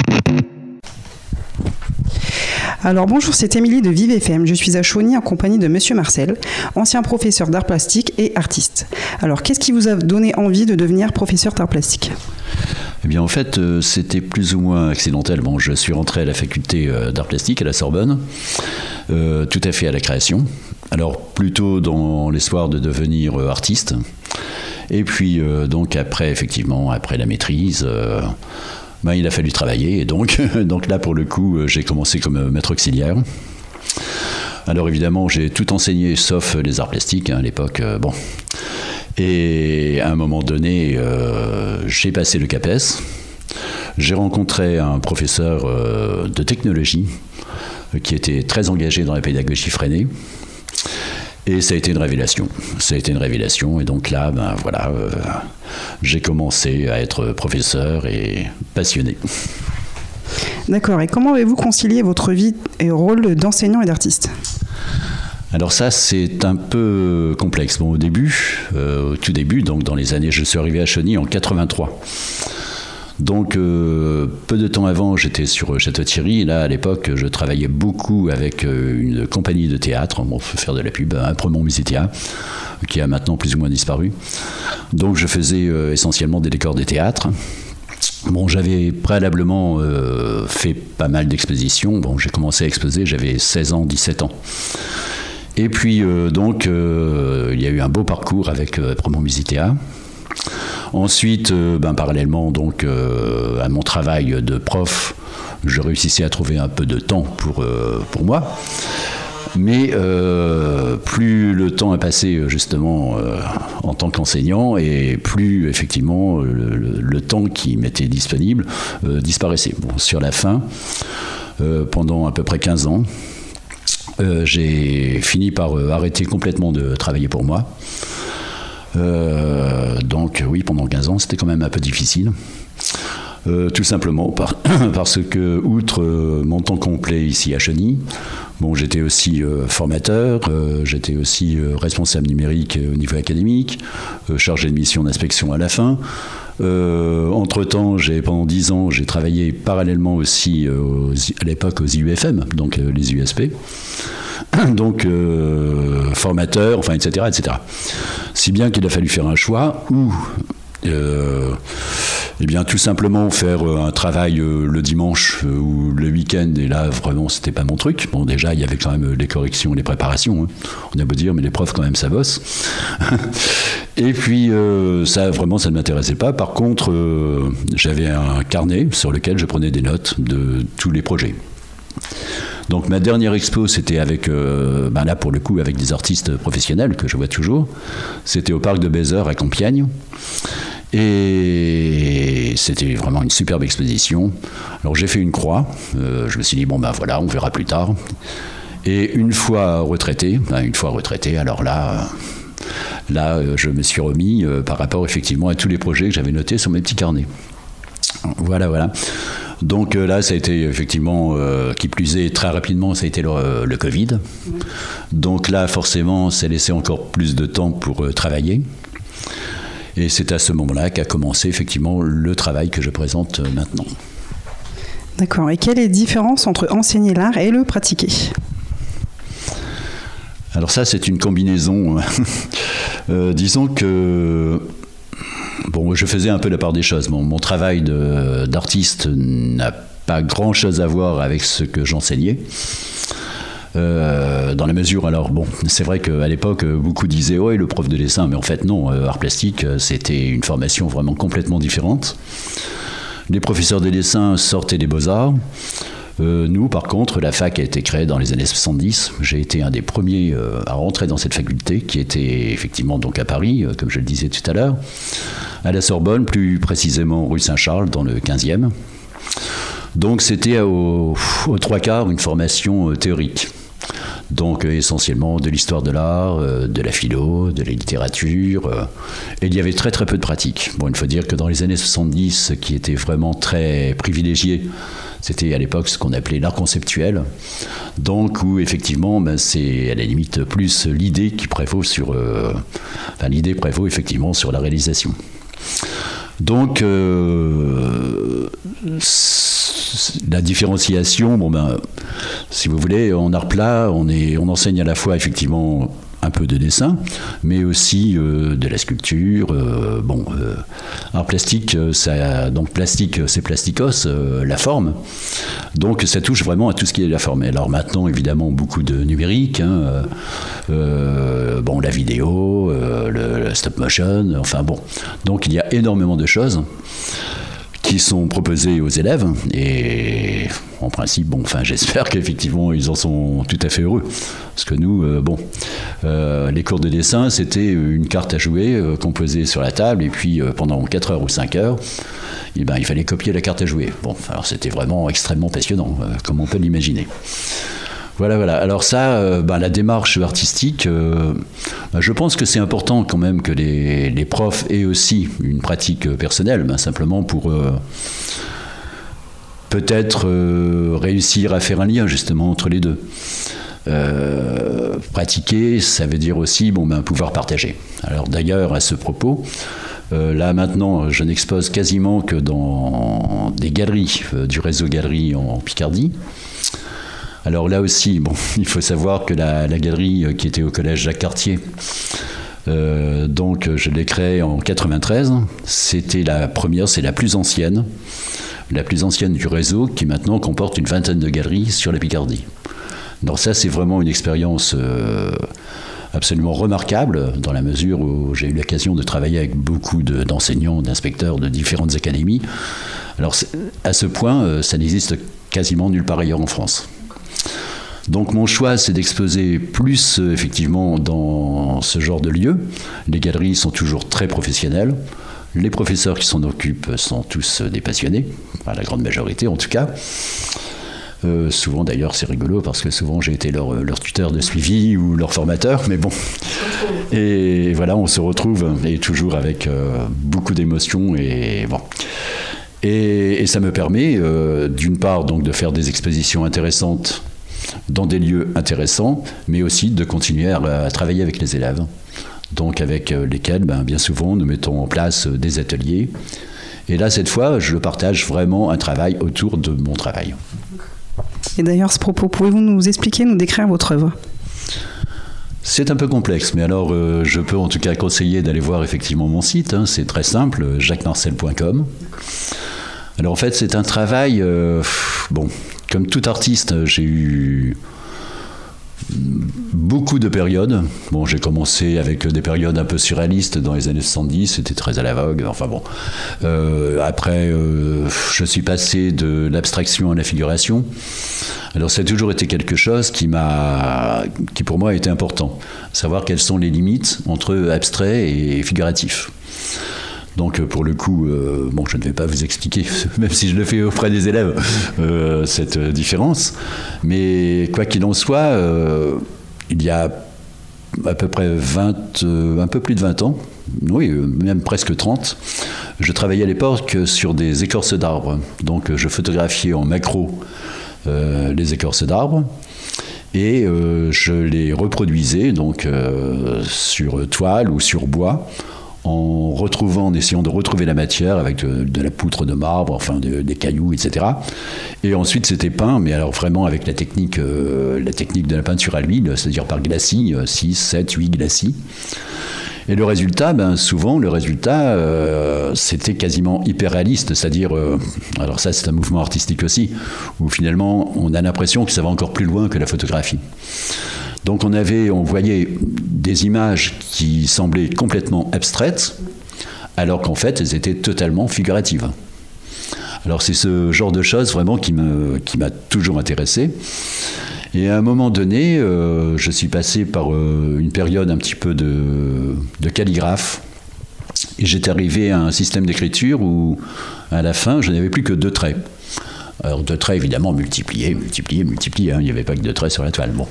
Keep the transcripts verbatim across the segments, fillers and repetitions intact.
Alors bonjour, c'est Émilie de Vive F M. Je suis à Chauny en compagnie de Monsieur Marcel, ancien professeur d'art plastique et artiste. Alors qu'est-ce qui vous a donné envie de devenir professeur d'art plastique ? Eh bien en fait, euh, c'était plus ou moins accidentel. Bon, je suis rentré à la faculté euh, d'art plastique à la Sorbonne, euh, tout à fait à la création. Alors plutôt dans l'espoir de devenir euh, artiste. Et puis euh, donc après, effectivement, après la maîtrise... Euh, Ben, il a fallu travailler et donc, donc là pour le coup j'ai commencé comme maître auxiliaire. Alors évidemment j'ai tout enseigné sauf les arts plastiques hein, à l'époque. Euh, bon. Et à un moment donné euh, j'ai passé le CAPES. J'ai rencontré un professeur euh, de technologie euh, qui était très engagé dans la pédagogie freinée. Et ça a été une révélation. Ça a été une révélation. Et donc là, ben voilà, euh, j'ai commencé à être professeur et passionné. D'accord. Et comment avez-vous concilié votre vie et rôle d'enseignant et d'artiste ? Alors ça, c'est un peu complexe. Bon, au début, euh, au tout début, donc dans les années, je suis arrivé à Chauny en quatre-vingt-trois. Donc, euh, peu de temps avant, j'étais sur Château-Thierry. Et là, à l'époque, je travaillais beaucoup avec euh, une compagnie de théâtre. Bon, faut faire de la pub, un Promont Musica, qui a maintenant plus ou moins disparu. Donc, je faisais euh, essentiellement des décors des théâtres. Bon, j'avais préalablement euh, fait pas mal d'expositions. Bon, j'ai commencé à exposer, j'avais seize ans, dix-sept ans. Et puis, euh, donc, euh, il y a eu un beau parcours avec euh, Promont Musica. Ensuite, euh, ben, parallèlement donc, euh, à mon travail de prof, je réussissais à trouver un peu de temps pour, euh, pour moi. Mais euh, plus le temps a passé justement euh, en tant qu'enseignant et plus effectivement le, le, le temps qui m'était disponible euh, disparaissait. Bon, sur la fin, euh, pendant à peu près quinze ans, euh, j'ai fini par euh, arrêter complètement de travailler pour moi. Euh, donc oui, pendant quinze ans, c'était quand même un peu difficile. Euh, tout simplement par, parce que, outre euh, mon temps complet ici à Chauny, bon, j'étais aussi euh, formateur, euh, j'étais aussi euh, responsable numérique au niveau académique, euh, chargé de mission d'inspection à la fin. Euh, entre-temps, j'ai, pendant dix ans, j'ai travaillé parallèlement aussi euh, aux, à l'époque aux I U F M, donc euh, les U S P. Donc euh, formateur, enfin et cetera, et cetera. Si bien qu'il a fallu faire un choix où, euh, eh bien tout simplement faire un travail euh, le dimanche euh, ou le week-end. Et là vraiment c'était pas mon truc. Bon déjà il y avait quand même les corrections, les préparations. Hein. On a beau dire mais les profs quand même ça bosse. Et puis euh, ça vraiment ça ne m'intéressait pas. Par contre euh, j'avais un carnet sur lequel je prenais des notes de tous les projets. Donc ma dernière expo, c'était avec, euh, ben là pour le coup, avec des artistes professionnels que je vois toujours. C'était au parc de Bézard à Compiègne. Et c'était vraiment une superbe exposition. Alors j'ai fait une croix. Euh, je me suis dit, bon ben voilà, on verra plus tard. Et une fois retraité, ben une fois retraité, alors là... Là, je me suis remis euh, par rapport effectivement à tous les projets que j'avais notés sur mes petits carnets. Voilà, voilà. Donc euh, là, ça a été effectivement, euh, qui plus est, très rapidement, ça a été le, le Covid. Mmh. Donc là, forcément, ça a laissé encore plus de temps pour euh, travailler. Et c'est à ce moment-là qu'a commencé effectivement le travail que je présente euh, maintenant. D'accord. Et quelle est la différence entre enseigner l'art et le pratiquer ? Alors ça, c'est une combinaison. euh, disons que... Bon, je faisais un peu la part des choses. Bon, mon travail de, d'artiste n'a pas grand-chose à voir avec ce que j'enseignais. Euh, dans la mesure, alors bon, c'est vrai qu'à l'époque, beaucoup disaient « ouais, le prof de dessin », mais en fait non, euh, art plastique, c'était une formation vraiment complètement différente. Les professeurs de dessin sortaient des beaux-arts. Euh, nous, par contre, la fac a été créée dans les années soixante-dix. J'ai été un des premiers euh, à rentrer dans cette faculté, qui était effectivement donc à Paris, euh, comme je le disais tout à l'heure, à la Sorbonne, plus précisément rue Saint-Charles, dans le quinzième. Donc c'était aux, aux trois quarts une formation euh, théorique. Donc euh, essentiellement de l'histoire de l'art, euh, de la philo, de la littérature, euh, et il y avait très très peu de pratique. Bon, il faut dire que dans les années soixante-dix, ce qui était vraiment très privilégié, c'était à l'époque ce qu'on appelait l'art conceptuel, donc où effectivement ben, c'est à la limite plus l'idée qui prévaut sur, euh, enfin l'idée prévaut effectivement sur la réalisation. Donc, euh, la différenciation, bon ben, si vous voulez, en art plat, on, est, on enseigne à la fois effectivement un peu de dessin, mais aussi euh, de la sculpture. Euh, bon, euh, art plastique, ça, donc plastique, c'est plasticos, euh, la forme. Donc ça touche vraiment à tout ce qui est la forme. Alors maintenant, évidemment, beaucoup de numérique, hein, euh, bon, la vidéo, euh, le, le stop motion, enfin bon. Donc il y a énormément de choses qui sont proposées aux élèves et en principe, bon, enfin, j'espère qu'effectivement ils en sont tout à fait heureux. Parce que nous, euh, bon, euh, les cours de dessin, c'était une carte à jouer euh, qu'on posait sur la table et puis euh, pendant quatre heures ou cinq heures, eh ben, il fallait copier la carte à jouer. Bon, alors c'était vraiment extrêmement passionnant, euh, comme on peut l'imaginer. Voilà, voilà. Alors ça, euh, ben, la démarche artistique, euh, ben, je pense que c'est important quand même que les, les profs aient aussi une pratique personnelle, ben, simplement pour euh, peut-être euh, réussir à faire un lien justement entre les deux. Euh, pratiquer, ça veut dire aussi bon, ben, pouvoir partager. Alors d'ailleurs, à ce propos, euh, là maintenant, je n'expose quasiment que dans des galeries euh, du réseau Galeries en Picardie. Alors là aussi, bon, il faut savoir que la, la galerie qui était au collège Jacques Cartier, euh, donc je l'ai créée en quatre-vingt-treize. C'était la première, c'est la plus ancienne, la plus ancienne du réseau, qui maintenant comporte une vingtaine de galeries sur la Picardie. Donc ça, c'est vraiment une expérience euh, absolument remarquable, dans la mesure où j'ai eu l'occasion de travailler avec beaucoup de, d'enseignants, d'inspecteurs de différentes académies. Alors à ce point, ça n'existe quasiment nulle part ailleurs en France. Donc mon choix, c'est d'exposer plus euh, effectivement dans ce genre de lieu. Les galeries sont toujours très professionnelles. Les professeurs qui s'en occupent sont tous des passionnés, enfin, la grande majorité en tout cas. Euh, souvent d'ailleurs c'est rigolo parce que souvent j'ai été leur, leur tuteur de suivi ou leur formateur, mais bon. Et voilà, on se retrouve et toujours avec euh, beaucoup d'émotions et bon. Et, et ça me permet euh, d'une part donc de faire des expositions intéressantes dans des lieux intéressants, mais aussi de continuer à, à travailler avec les élèves. Donc avec lesquels, ben, bien souvent, nous mettons en place des ateliers. Et là, cette fois, je partage vraiment un travail autour de mon travail. Et d'ailleurs, ce propos, pouvez-vous nous expliquer, nous décrire votre œuvre ? C'est un peu complexe, mais alors euh, je peux en tout cas conseiller d'aller voir effectivement mon site. Hein, c'est très simple, jacques marcel point com. Alors en fait, c'est un travail... Euh, bon... Comme tout artiste, j'ai eu beaucoup de périodes. Bon, j'ai commencé avec des périodes un peu surréalistes dans les années soixante-dix, c'était très à la vogue. Enfin bon. Euh, après, euh, je suis passé de l'abstraction à la figuration. Alors, ça a toujours été quelque chose qui m'a, qui pour moi a été important. Savoir quelles sont les limites entre abstrait et figuratif. Donc pour le coup, euh, bon, je ne vais pas vous expliquer, même si je le fais auprès des élèves, euh, cette différence. Mais quoi qu'il en soit, euh, il y a à peu près vingt, euh, un peu plus de vingt ans, oui, même presque trente, je travaillais à l'époque sur des écorces d'arbres. Donc je photographiais en macro euh, les écorces d'arbres. Et euh, je les reproduisais donc euh, sur toile ou sur bois, en retrouvant, en essayant de retrouver la matière avec de, de la poutre de marbre, enfin de, des cailloux, et cetera. Et ensuite c'était peint, mais alors vraiment avec la technique, euh, la technique de la peinture à l'huile, c'est-à-dire par glacis, six, sept, huit glacis. Et le résultat, ben souvent le résultat, euh, c'était quasiment hyper réaliste, c'est-à-dire, euh, alors ça c'est un mouvement artistique aussi, où finalement on a l'impression que ça va encore plus loin que la photographie. Donc on avait, on voyait des images qui semblaient complètement abstraites, alors qu'en fait elles étaient totalement figuratives. Alors c'est ce genre de choses vraiment qui me, qui m'a toujours intéressé. Et à un moment donné, euh, je suis passé par euh, une période un petit peu de, de calligraphe, et j'étais arrivé à un système d'écriture où, à la fin, je n'avais plus que deux traits. Alors deux traits évidemment multipliés, multipliés, multipliés, hein, il n'y avait pas que deux traits sur la toile. Bon.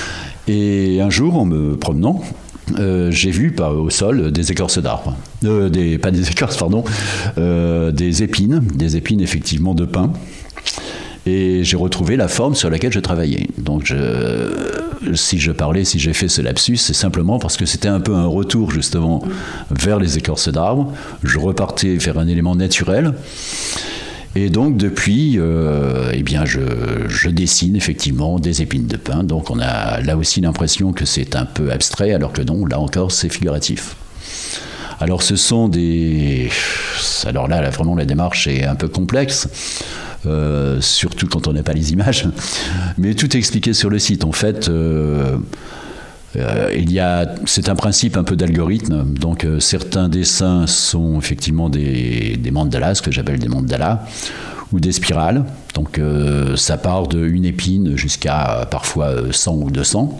Et un jour, en me promenant, euh, j'ai vu par, au sol des écorces d'arbres, euh, des, pas des écorces, pardon, euh, des épines, des épines effectivement de pin. Et j'ai retrouvé la forme sur laquelle je travaillais. Donc je, si je parlais, si j'ai fait ce lapsus, c'est simplement parce que c'était un peu un retour justement vers les écorces d'arbres. Je repartais vers un élément naturel. Et donc depuis, euh, eh bien je, je dessine effectivement des épines de pin. Donc on a là aussi l'impression que c'est un peu abstrait, alors que non, là encore c'est figuratif. Alors ce sont des... Alors là, là vraiment la démarche est un peu complexe. Euh, surtout quand on n'a pas les images, mais tout est expliqué sur le site. En fait, euh, euh, il y a, c'est un principe un peu d'algorithme. Donc, euh, certains dessins sont effectivement des, des mandalas, ce que j'appelle des mandalas, ou des spirales. Donc, euh, ça part d'une épine jusqu'à euh, parfois cent ou deux cents.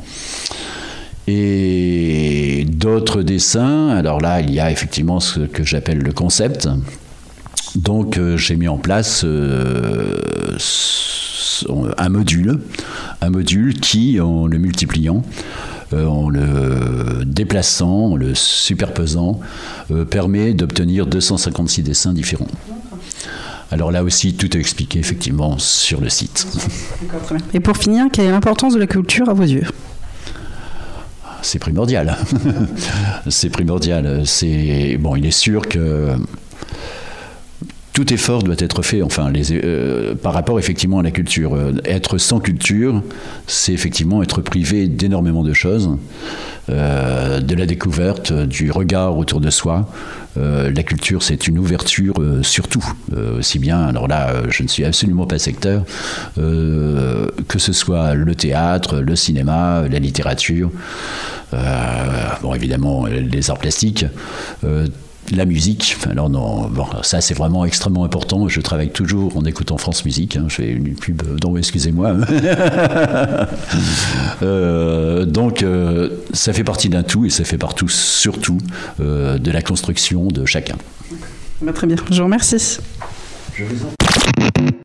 Et d'autres dessins, alors là, il y a effectivement ce que j'appelle le concept. Donc euh, j'ai mis en place euh, un module, un module qui, en le multipliant, euh, en le déplaçant, en le superposant, euh, permet d'obtenir deux cent cinquante-six dessins différents. Alors là aussi, tout est expliqué effectivement sur le site. D'accord, très bien. Et pour finir, quelle est l'importance de la culture à vos yeux ? C'est primordial. C'est primordial. C'est, bon, il est sûr que tout effort doit être fait, enfin, les, euh, par rapport effectivement à la culture. Euh, être sans culture, c'est effectivement être privé d'énormément de choses, euh, de la découverte, du regard autour de soi. Euh, la culture, c'est une ouverture euh, sur tout, euh, aussi bien, alors là, euh, je ne suis absolument pas sectaire, euh, que ce soit le théâtre, le cinéma, la littérature, euh, bon, évidemment, les arts plastiques, euh, la musique. Alors non, bon, ça c'est vraiment extrêmement important. Je travaille toujours en écoutant France Musique. Hein. Je fais une pub, non, excusez-moi. euh, donc euh, ça fait partie d'un tout et ça fait partie surtout euh, de la construction de chacun. Bah, très bien, je vous remercie. Je vous en prie.